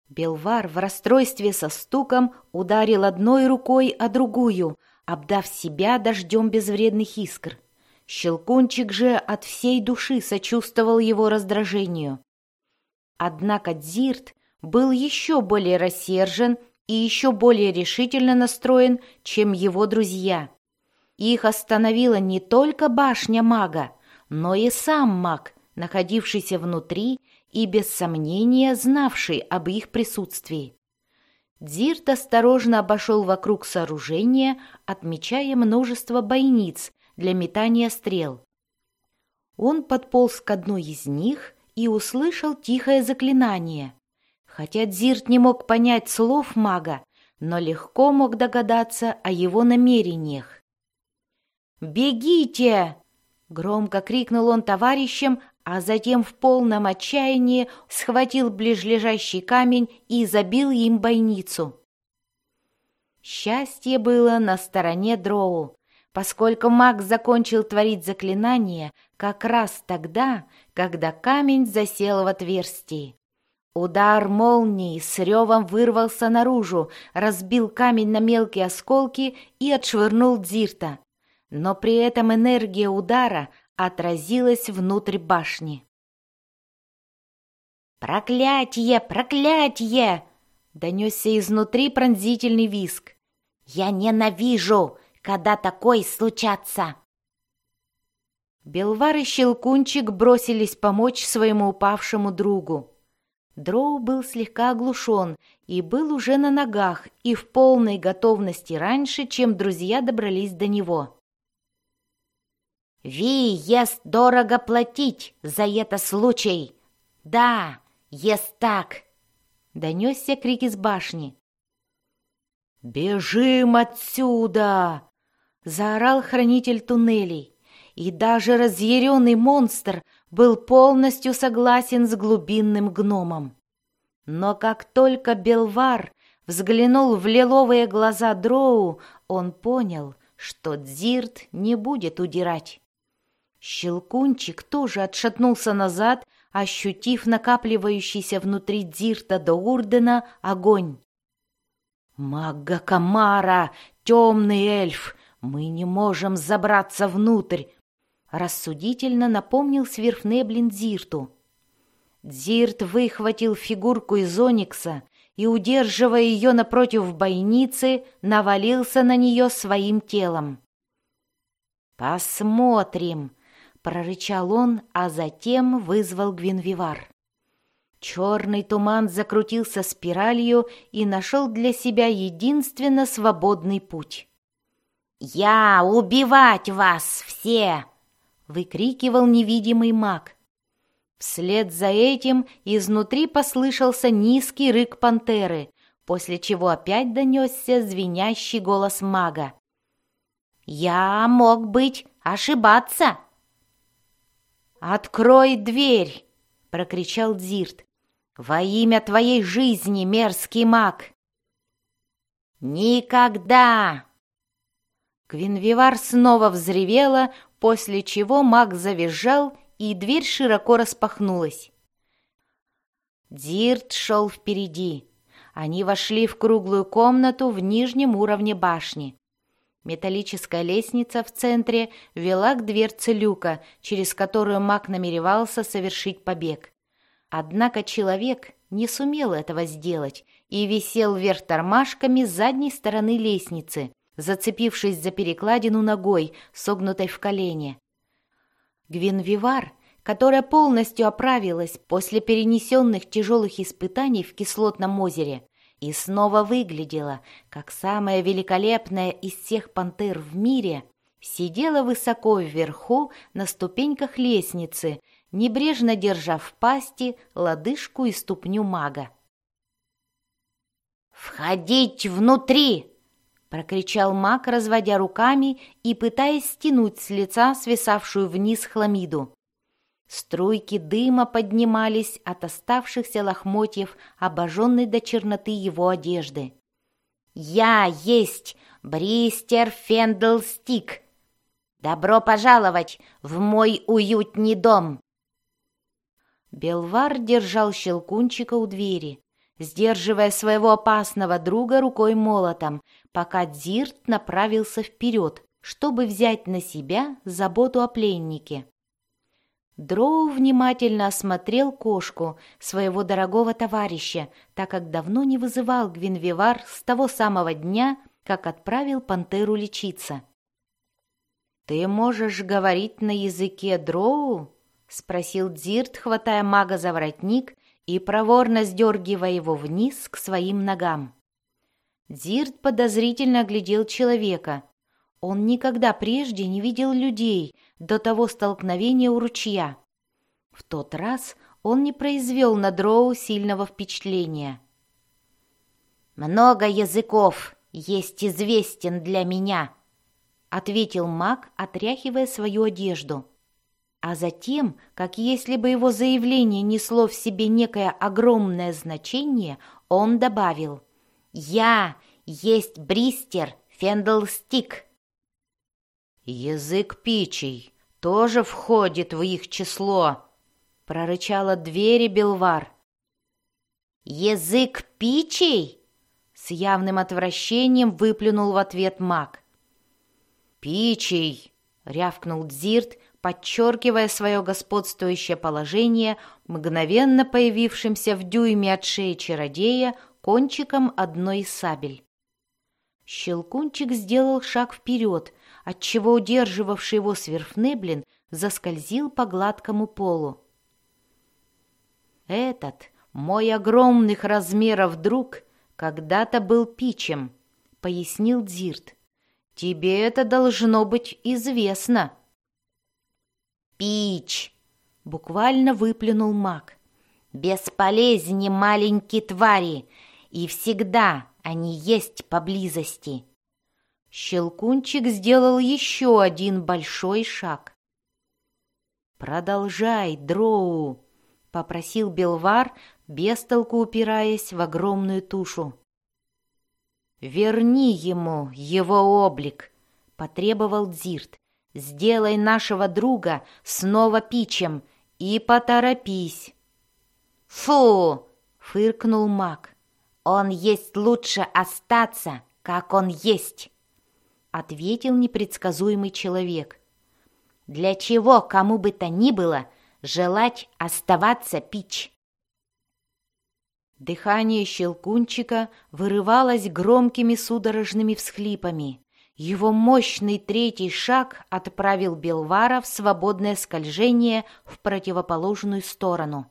Белвар в расстройстве со стуком ударил одной рукой о другую, обдав себя дождем безвредных искр. Щелкунчик же от всей души сочувствовал его раздражению. Однако Дзирт был еще более рассержен и еще более решительно настроен, чем его друзья. Их остановила не только башня мага, но и сам маг, находившийся внутри и без сомнения знавший об их присутствии. Дзирт осторожно обошел вокруг сооружения, отмечая множество бойниц для метания стрел. Он подполз к одной из них и услышал тихое заклинание. Хотя Дзирт не мог понять слов мага, но легко мог догадаться о его намерениях. «Бегите!» — громко крикнул он товарищам, а затем в полном отчаянии схватил ближлежащий камень и забил им бойницу. Счастье было на стороне Дроу, поскольку маг закончил творить заклинание как раз тогда, когда камень засел в отверстии. Удар молнии с ревом вырвался наружу, разбил камень на мелкие осколки и отшвырнул Дзирта. Но при этом энергия удара отразилась внутрь башни. «Проклятье! Проклятье!» — донесся изнутри пронзительный визг. «Я ненавижу, когда такое случается!» Белвар и Щелкунчик бросились помочь своему упавшему другу. Дроу был слегка оглушен и был уже на ногах и в полной готовности раньше, чем друзья добрались до него. «Ви ест дорого платить за это случай! Да, ест так!» — донесся крик из башни. «Бежим отсюда!» — заорал хранитель туннелей. И даже разъяренный монстр был полностью согласен с глубинным гномом. Но как только Белвар взглянул в лиловые глаза Дроу, он понял, что Дзирт не будет удирать. Щелкунчик тоже отшатнулся назад, ощутив накапливающийся внутри Дзирта до Урдена огонь. «Магга Камара, темный эльф, мы не можем забраться внутрь!» Рассудительно напомнил Сверфнеблин Дзирту. Дзирт выхватил фигурку из оникса и, удерживая ее напротив бойницы, навалился на нее своим телом. «Посмотрим!» — прорычал он, а затем вызвал Гвинвивар. Черный туман закрутился спиралью и нашел для себя единственно свободный путь. «Я убивать вас все!» — выкрикивал невидимый маг. Вслед за этим изнутри послышался низкий рык пантеры, после чего опять донесся звенящий голос мага. «Я мог быть ошибаться!» «Открой дверь!» — прокричал Дзирт. «Во имя твоей жизни, мерзкий маг!» «Никогда!» Гвинвивар снова взревела, после чего маг завизжал, и дверь широко распахнулась. Дзирт шел впереди. Они вошли в круглую комнату в нижнем уровне башни. Металлическая лестница в центре вела к дверце люка, через которую маг намеревался совершить побег. Однако человек не сумел этого сделать и висел вверх тормашками с задней стороны лестницы, зацепившись за перекладину ногой, согнутой в колене. Гвинвивар, которая полностью оправилась после перенесенных тяжелых испытаний в Кислотном озере и снова выглядела, как самая великолепная из всех пантер в мире, сидела высоко вверху на ступеньках лестницы, небрежно держа в пасти лодыжку и ступню мага. «Входить внутри!» — прокричал маг, разводя руками и пытаясь стянуть с лица свисавшую вниз хламиду. Струйки дыма поднимались от оставшихся лохмотьев, обожженной до черноты его одежды. «Я есть Бристер Фендлстик! Добро пожаловать в мой уютный дом!» Белвар держал Щелкунчика у двери. сдерживая своего опасного друга рукой-молотом, пока Дзирт направился вперед, чтобы взять на себя заботу о пленнике. Дроу внимательно осмотрел кошку, своего дорогого товарища, так как давно не вызывал Гвинвивар с того самого дня, как отправил пантеру лечиться. «Ты можешь говорить на языке Дроу?» — спросил Дзирт, хватая мага за воротник и проворно сдергивая его вниз к своим ногам. Дзирт подозрительно оглядел человека. Он никогда прежде не видел людей до того столкновения у ручья. В тот раз он не произвел на Дроу сильного впечатления. «Много языков есть известен для меня», — ответил маг, отряхивая свою одежду. А затем, как если бы его заявление несло в себе некое огромное значение, он добавил: «Я есть Бристер Фендлстик». «Язык пичей тоже входит в их число», — прорычал от двери Белвар. «Язык пичей?» — с явным отвращением выплюнул в ответ маг. «Пичей!» — рявкнул Дзирт, подчеркивая свое господствующее положение мгновенно появившимся в дюйме от шеи чародея кончиком одной из сабель. Щелкунчик сделал шаг вперед, отчего удерживавший его Сверфнеблин заскользил по гладкому полу. «Этот, мой огромных размеров друг, когда-то был пичем», — пояснил Дзирт. «Тебе это должно быть известно». «Пич!» — буквально выплюнул маг. «Бесполезни маленькие твари, и всегда они есть поблизости». Щелкунчик сделал еще один большой шаг. «Продолжай, Дроу!» — попросил Белвар, без толку упираясь в огромную тушу. «Верни ему его облик», — потребовал Дзирт. «Сделай нашего друга снова пичем и поторопись». «Фу!» — фыркнул маг. «Он есть лучше остаться, как он есть», — ответил непредсказуемый человек. «Для чего кому бы то ни было желать оставаться пич?» Дыхание Щелкунчика вырывалось громкими судорожными всхлипами. Его мощный третий шаг отправил Белвара в свободное скольжение в противоположную сторону.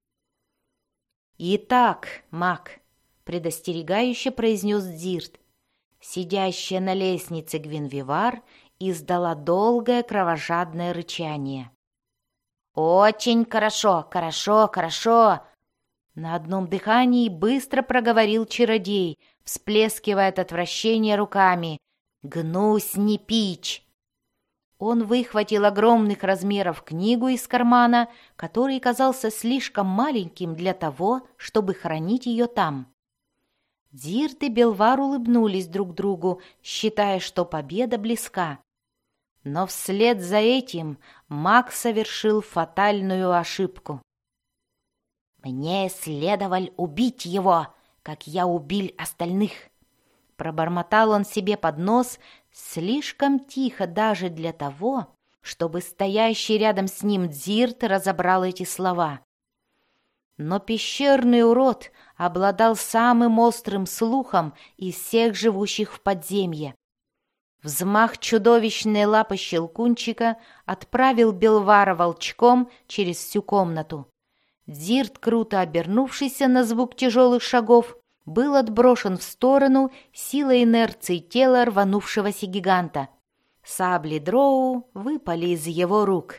«Итак, маг», — предостерегающе произнес Дзирт, сидящая на лестнице Гвинвивар издала долгое кровожадное рычание. «Очень хорошо, хорошо, хорошо!» На одном дыхании быстро проговорил чародей, всплескивая от отвращения руками. «Гнусь не пич!» Он выхватил огромных размеров книгу из кармана, который казался слишком маленьким для того, чтобы хранить ее там. Дзирт и Белвар улыбнулись друг другу, считая, что победа близка. Но вслед за этим маг совершил фатальную ошибку. «Мне следовало убить его, как я убил остальных», — пробормотал он себе под нос, слишком тихо даже для того, чтобы стоящий рядом с ним Дзирт разобрал эти слова. Но пещерный урод обладал самым острым слухом из всех живущих в подземье. Взмах чудовищной лапы Щелкунчика отправил Белвара волчком через всю комнату. Дзирт, круто обернувшийся на звук тяжелых шагов, был отброшен в сторону силой инерции тела рванувшегося гиганта. Сабли Дроу выпали из его рук.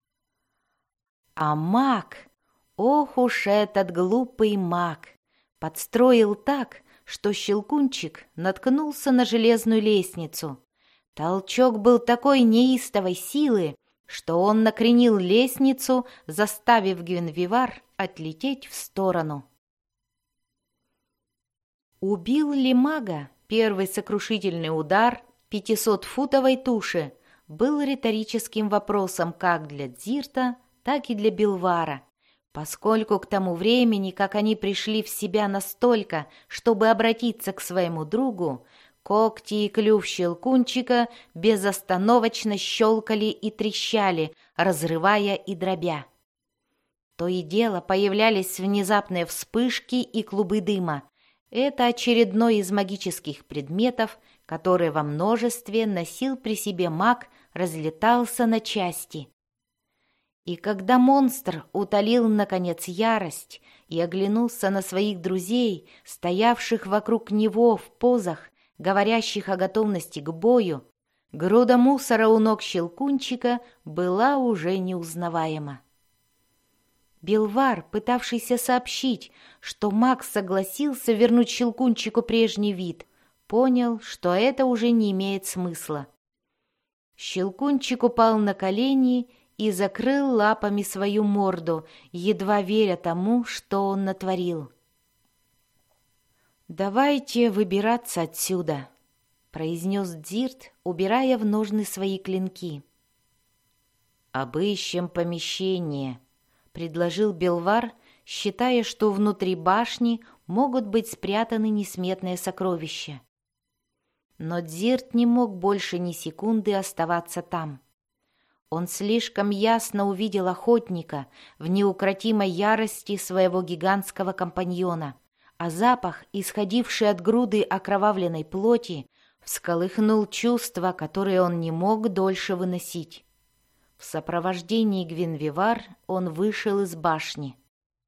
А маг, ох уж этот глупый маг, подстроил так, что Щелкунчик наткнулся на железную лестницу. Толчок был такой неистовой силы, что он накренил лестницу, заставив Гвинвивар отлететь в сторону. Убил ли мага первый сокрушительный удар 500-футовой туши, был риторическим вопросом как для Дзирта, так и для Белвара. поскольку к тому времени, как они пришли в себя настолько, чтобы обратиться к своему другу, когти и клюв Щелкунчика безостановочно щелкали и трещали, разрывая и дробя. То и дело появлялись внезапные вспышки и клубы дыма. Это очередной из магических предметов, который во множестве носил при себе маг, разлетался на части. И когда монстр утолил, наконец, ярость и оглянулся на своих друзей, стоявших вокруг него в позах, говорящих о готовности к бою, груда мусора у ног Щелкунчика была уже неузнаваема. Белвар, пытавшийся сообщить, что маг согласился вернуть Щелкунчику прежний вид, понял, что это уже не имеет смысла. Щелкунчик упал на колени и закрыл лапами свою морду, едва веря тому, что он натворил. «Давайте выбираться отсюда», — произнес Дзирт, убирая в ножны свои клинки. «Обыщем помещение», — предложил Белвар, считая, что внутри башни могут быть спрятаны несметные сокровища. Но Дзирт не мог больше ни секунды оставаться там. Он слишком ясно увидел охотника в неукротимой ярости своего гигантского компаньона, а запах, исходивший от груды окровавленной плоти, всколыхнул чувства, которые он не мог дольше выносить. В сопровождении Гвинвивар он вышел из башни.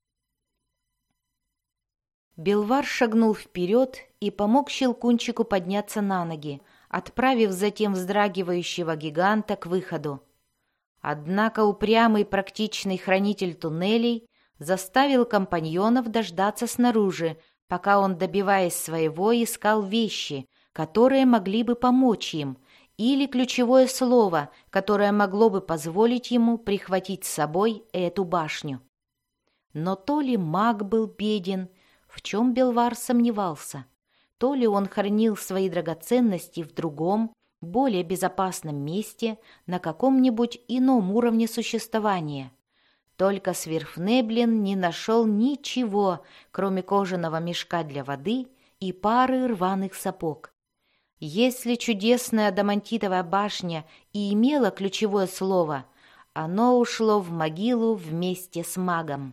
Белвар шагнул вперед и помог Щелкунчику подняться на ноги, отправив затем вздрагивающего гиганта к выходу. Однако упрямый практичный хранитель туннелей заставил компаньонов дождаться снаружи, пока он, добиваясь своего, искал вещи, которые могли бы помочь им, или ключевое слово, которое могло бы позволить ему прихватить с собой эту башню. Но то ли маг был беден, в чем Белвар сомневался, то ли он хранил свои драгоценности в другом, более безопасном месте, на каком-нибудь ином уровне существования. Только Сверфнеблин не нашел ничего, кроме кожаного мешка для воды и пары рваных сапог. Если чудесная адамантитовая башня и имела ключевое слово, оно ушло в могилу вместе с магом.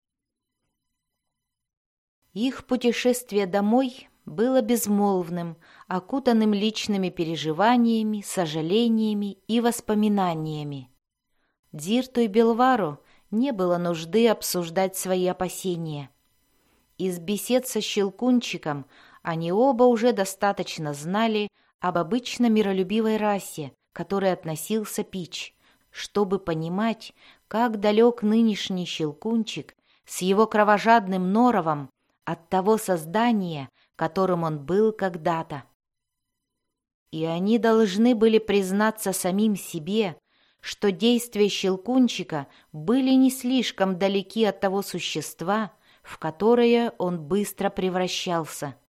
Их путешествие домой было безмолвным, окутанным личными переживаниями, сожалениями и воспоминаниями. Дзирту и Белвару не было нужды обсуждать свои опасения. Из бесед со Щелкунчиком они оба уже достаточно знали об обычно миролюбивой расе, к которой относился Пич, чтобы понимать, как далек нынешний Щелкунчик с его кровожадным норовом от того создания, которым он был когда-то. И они должны были признаться самим себе, что действия Щелкунчика были не слишком далеки от того существа, в которое он быстро превращался.